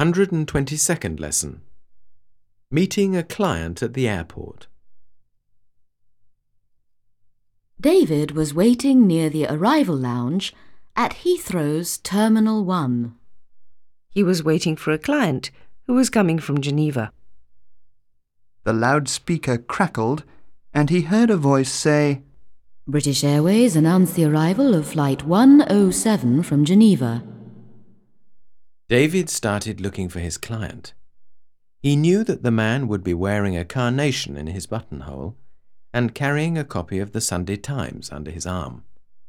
122nd lesson. Meeting a client at the airport. David was waiting near the arrival lounge at Heathrow's Terminal 1. He was waiting for a client who was coming from Geneva. The loudspeaker crackled, and he heard a voice say, British Airways announced the arrival of Flight 107 from Geneva. David started looking for his client. He knew that the man would be wearing a carnation in his buttonhole and carrying a copy of the Sunday Times under his arm.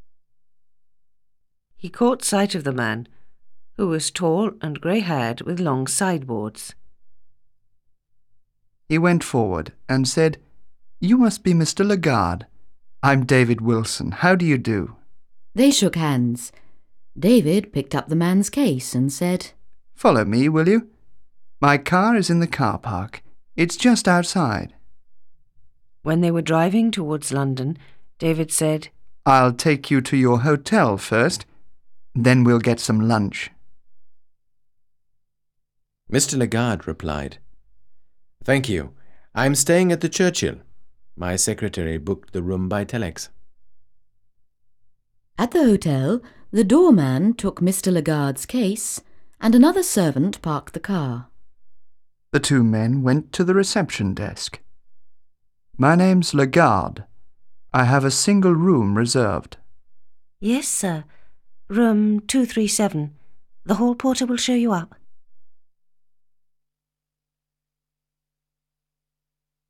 He caught sight of the man, who was tall and grey-haired with long sideboards. He went forward and said, "You must be Mr. Lagarde. I'm David Wilson. How do you do?" They shook hands. David picked up the man's case and said, "Follow me, will you? My car is in the car park. It's just outside." When they were driving towards London, David said, "I'll take you to your hotel first, then we'll get some lunch." Mr. Lagarde replied, "Thank you. I'm staying at the Churchill. My secretary booked the room by telex." At the hotel, the doorman took Mr. Lagarde's case and another servant parked the car. The two men went to the reception desk. "My name's Lagarde. I have a single room reserved." "Yes, sir. Room 237. The hall porter will show you up."